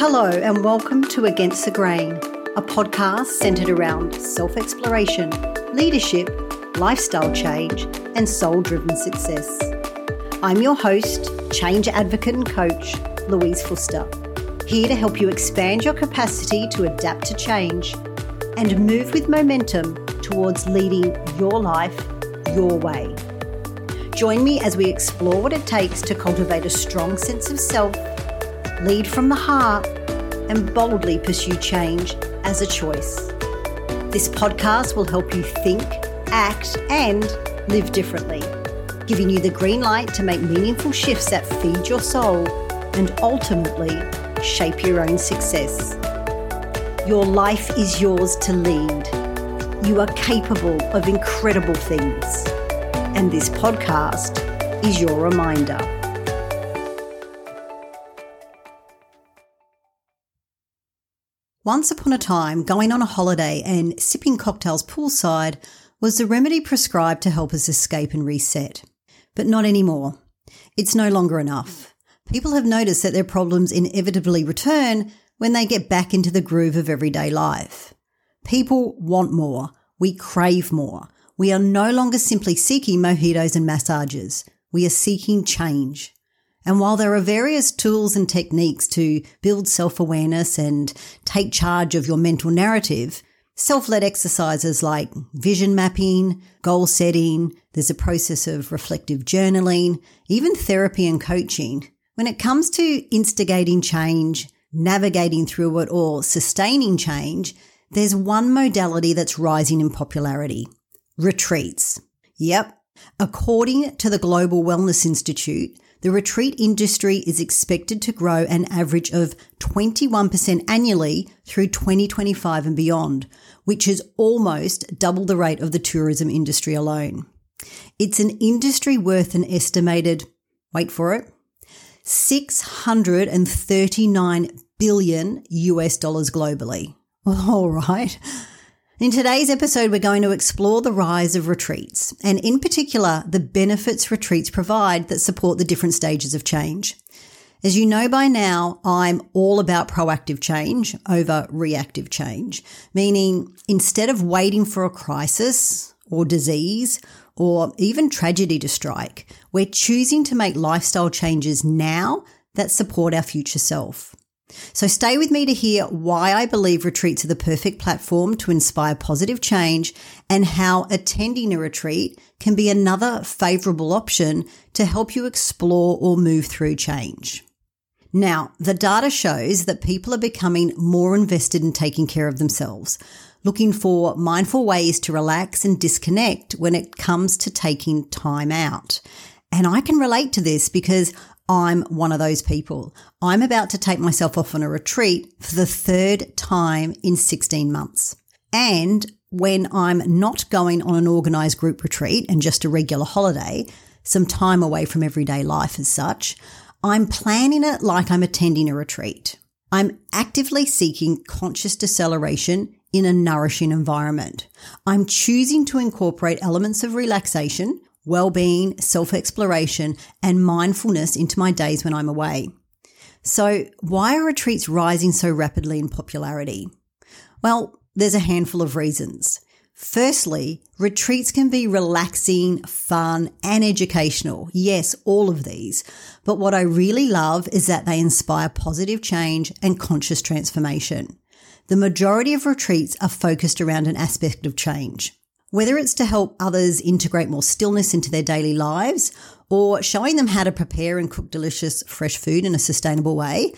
Hello and welcome to Against the Grain, a podcast centered around self-exploration, leadership, lifestyle change, and soul-driven success. I'm your host, change advocate and coach, Louise Fuster, here to help you expand your capacity to adapt to change and move with momentum towards leading your life your way. Join me as we explore what it takes to cultivate a strong sense of self, lead from the heart, and boldly pursue change as a choice. This podcast will help you think, act, and live differently, giving you the green light to make meaningful shifts that feed your soul and ultimately shape your own success. Your life is yours to lead. You are capable of incredible things. And this podcast is your reminder. Once upon a time, going on a holiday and sipping cocktails poolside was the remedy prescribed to help us escape and reset. But not anymore. It's no longer enough. People have noticed that their problems inevitably return when they get back into the groove of everyday life. People want more. We crave more. We are no longer simply seeking mojitos and massages. We are seeking change. And while there are various tools and techniques to build self-awareness and take charge of your mental narrative, self-led exercises like vision mapping, goal setting, there's a process of reflective journaling, even therapy and coaching. When it comes to instigating change, navigating through it, or sustaining change, there's one modality that's rising in popularity: retreats. Yep. According to the Global Wellness Institute, the retreat industry is expected to grow an average of 21% annually through 2025 and beyond, which is almost double the rate of the tourism industry alone. It's an industry worth an estimated, wait for it, $639 billion globally. All right. In today's episode, we're going to explore the rise of retreats, and in particular, the benefits retreats provide that support the different stages of change. As you know by now, I'm all about proactive change over reactive change, meaning instead of waiting for a crisis or disease or even tragedy to strike, we're choosing to make lifestyle changes now that support our future self. So stay with me to hear why I believe retreats are the perfect platform to inspire positive change and how attending a retreat can be another favourable option to help you explore or move through change. Now, the data shows that people are becoming more invested in taking care of themselves, looking for mindful ways to relax and disconnect when it comes to taking time out. And I can relate to this because I'm one of those people. I'm about to take myself off on a retreat for the third time in 16 months. And when I'm not going on an organised group retreat and just a regular holiday, some time away from everyday life as such, I'm planning it like I'm attending a retreat. I'm actively seeking conscious deceleration in a nourishing environment. I'm choosing to incorporate elements of relaxation, well-being, self-exploration, and mindfulness into my days when I'm away. So why are retreats rising so rapidly in popularity? Well, there's a handful of reasons. Firstly, retreats can be relaxing, fun, and educational. Yes, all of these. But what I really love is that they inspire positive change and conscious transformation. The majority of retreats are focused around an aspect of change. Whether it's to help others integrate more stillness into their daily lives, or showing them how to prepare and cook delicious fresh food in a sustainable way,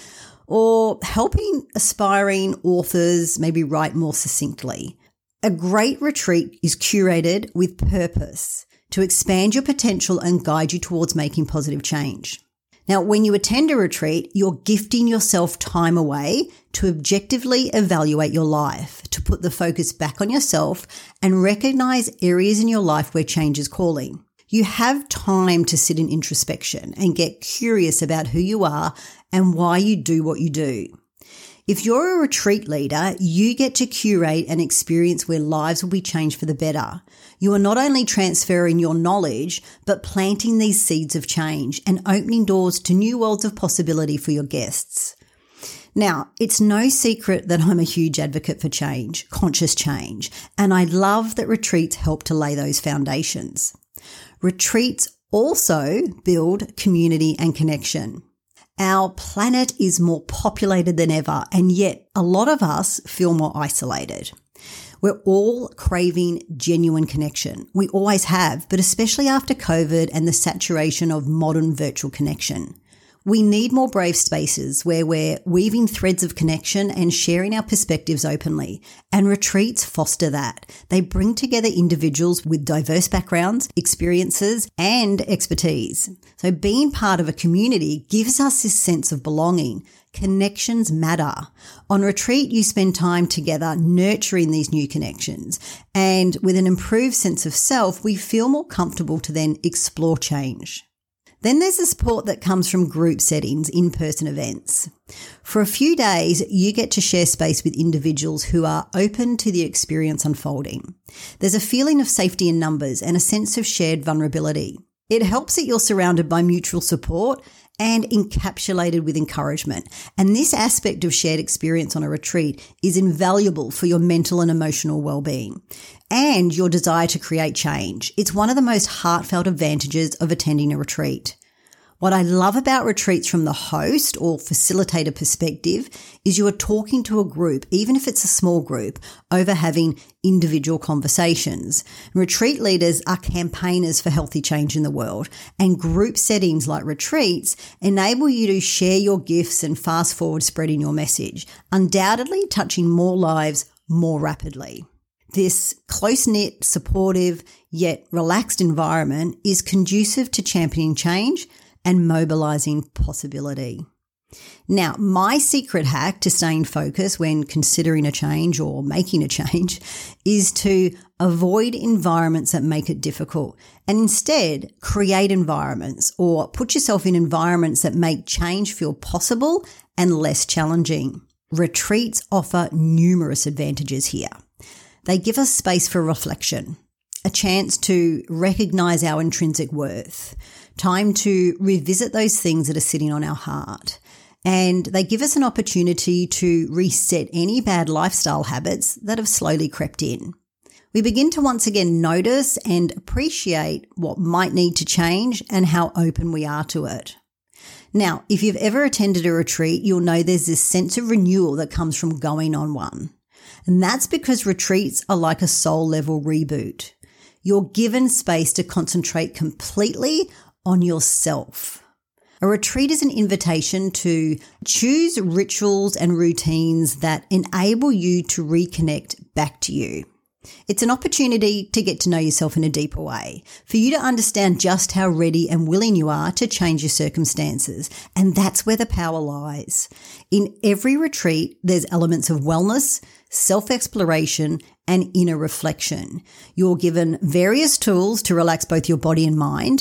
or helping aspiring authors maybe write more succinctly. A great retreat is curated with purpose to expand your potential and guide you towards making positive change. Now, when you attend a retreat, you're gifting yourself time away to objectively evaluate your life, to put the focus back on yourself and recognize areas in your life where change is calling. You have time to sit in introspection and get curious about who you are and why you do what you do. If you're a retreat leader, you get to curate an experience where lives will be changed for the better. You are not only transferring your knowledge, but planting these seeds of change and opening doors to new worlds of possibility for your guests. Now, it's no secret that I'm a huge advocate for change, conscious change, and I love that retreats help to lay those foundations. Retreats also build community and connection. Our planet is more populated than ever, and yet a lot of us feel more isolated. We're all craving genuine connection. We always have, but especially after COVID and the saturation of modern virtual connection. We need more brave spaces where we're weaving threads of connection and sharing our perspectives openly. And retreats foster that. They bring together individuals with diverse backgrounds, experiences, and expertise. So being part of a community gives us this sense of belonging. Connections matter. On retreat, you spend time together nurturing these new connections. And with an improved sense of self, we feel more comfortable to then explore change. Then there's the support that comes from group settings, in-person events. For a few days, you get to share space with individuals who are open to the experience unfolding. There's a feeling of safety in numbers and a sense of shared vulnerability. It helps that you're surrounded by mutual support and encapsulated with encouragement. And this aspect of shared experience on a retreat is invaluable for your mental and emotional well-being and your desire to create change. It's one of the most heartfelt advantages of attending a retreat. What I love about retreats from the host or facilitator perspective is you are talking to a group, even if it's a small group, over having individual conversations. Retreat leaders are campaigners for healthy change in the world, and group settings like retreats enable you to share your gifts and fast forward spreading your message, undoubtedly touching more lives more rapidly. This close-knit, supportive, yet relaxed environment is conducive to championing change and mobilizing possibility. Now, my secret hack to staying focused when considering a change or making a change is to avoid environments that make it difficult and instead create environments or put yourself in environments that make change feel possible and less challenging. Retreats offer numerous advantages here. They give us space for reflection, a chance to recognize our intrinsic worth, time to revisit those things that are sitting on our heart. And they give us an opportunity to reset any bad lifestyle habits that have slowly crept in. We begin to once again notice and appreciate what might need to change and how open we are to it. Now, if you've ever attended a retreat, you'll know there's this sense of renewal that comes from going on one. And that's because retreats are like a soul-level reboot. You're given space to concentrate completely on yourself. A retreat is an invitation to choose rituals and routines that enable you to reconnect back to you. It's an opportunity to get to know yourself in a deeper way, for you to understand just how ready and willing you are to change your circumstances. And that's where the power lies. In every retreat, there's elements of wellness, self-exploration, and inner reflection. You're given various tools to relax both your body and mind,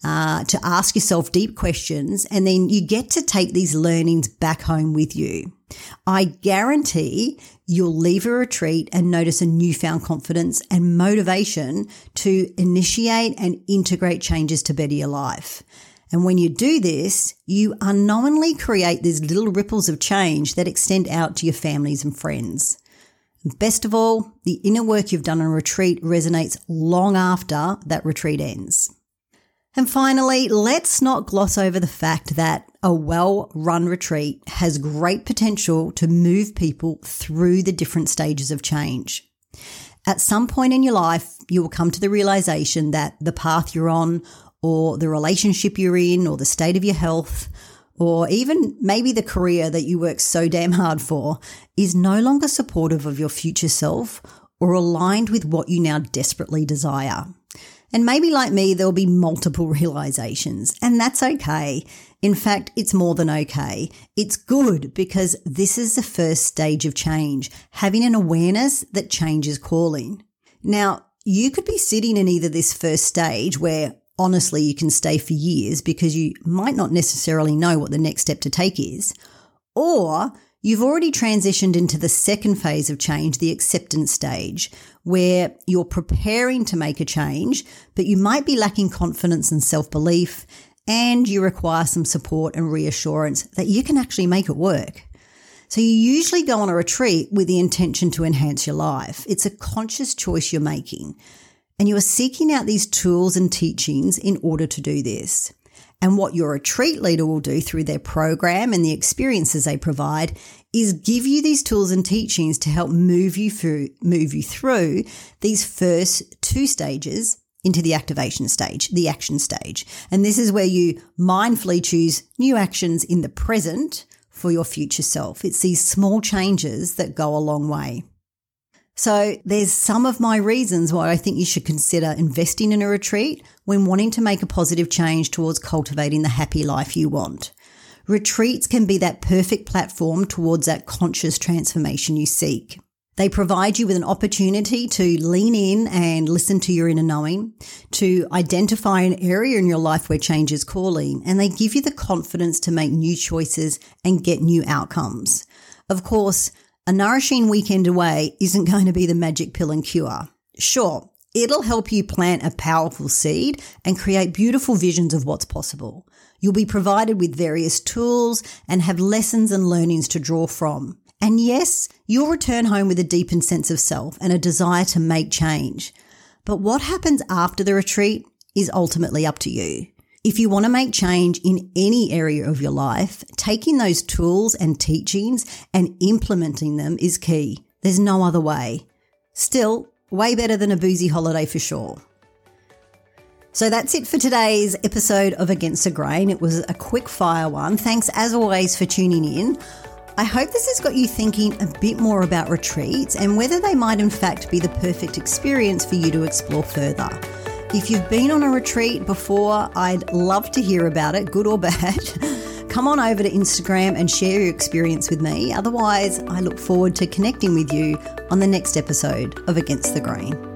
to ask yourself deep questions, and then you get to take these learnings back home with you. I guarantee you'll leave a retreat and notice a newfound confidence and motivation to initiate and integrate changes to better your life. And when you do this, you unknowingly create these little ripples of change that extend out to your families and friends. Best of all, the inner work you've done on a retreat resonates long after that retreat ends. And finally, let's not gloss over the fact that a well-run retreat has great potential to move people through the different stages of change. At some point in your life, you will come to the realization that the path you're on, or the relationship you're in, or the state of your health, or even maybe the career that you work so damn hard for, is no longer supportive of your future self or aligned with what you now desperately desire. And maybe like me, there'll be multiple realizations, and that's okay. In fact, it's more than okay. It's good because this is the first stage of change, having an awareness that change is calling. Now, you could be sitting in either this first stage where honestly you can stay for years because you might not necessarily know what the next step to take is, or you've already transitioned into the second phase of change, the acceptance stage, where you're preparing to make a change, but you might be lacking confidence and self-belief, and you require some support and reassurance that you can actually make it work. So you usually go on a retreat with the intention to enhance your life. It's a conscious choice you're making, and you are seeking out these tools and teachings in order to do this. And what your retreat leader will do through their program and the experiences they provide is give you these tools and teachings to help move you through these first 2 stages into the activation stage, the action stage. And this is where you mindfully choose new actions in the present for your future self. It's these small changes that go a long way. So there's some of my reasons why I think you should consider investing in a retreat when wanting to make a positive change towards cultivating the happy life you want. Retreats can be that perfect platform towards that conscious transformation you seek. They provide you with an opportunity to lean in and listen to your inner knowing, to identify an area in your life where change is calling, and they give you the confidence to make new choices and get new outcomes. Of course, a nourishing weekend away isn't going to be the magic pill and cure. Sure, it'll help you plant a powerful seed and create beautiful visions of what's possible. You'll be provided with various tools and have lessons and learnings to draw from. And yes, you'll return home with a deepened sense of self and a desire to make change. But what happens after the retreat is ultimately up to you. If you want to make change in any area of your life, taking those tools and teachings and implementing them is key. There's no other way. Still, way better than a boozy holiday for sure. So that's it for today's episode of Against the Grain. It was a quick fire one. Thanks as always for tuning in. I hope this has got you thinking a bit more about retreats and whether they might in fact be the perfect experience for you to explore further. If you've been on a retreat before, I'd love to hear about it, good or bad. Come on over to Instagram and share your experience with me. Otherwise, I look forward to connecting with you on the next episode of Against the Grain.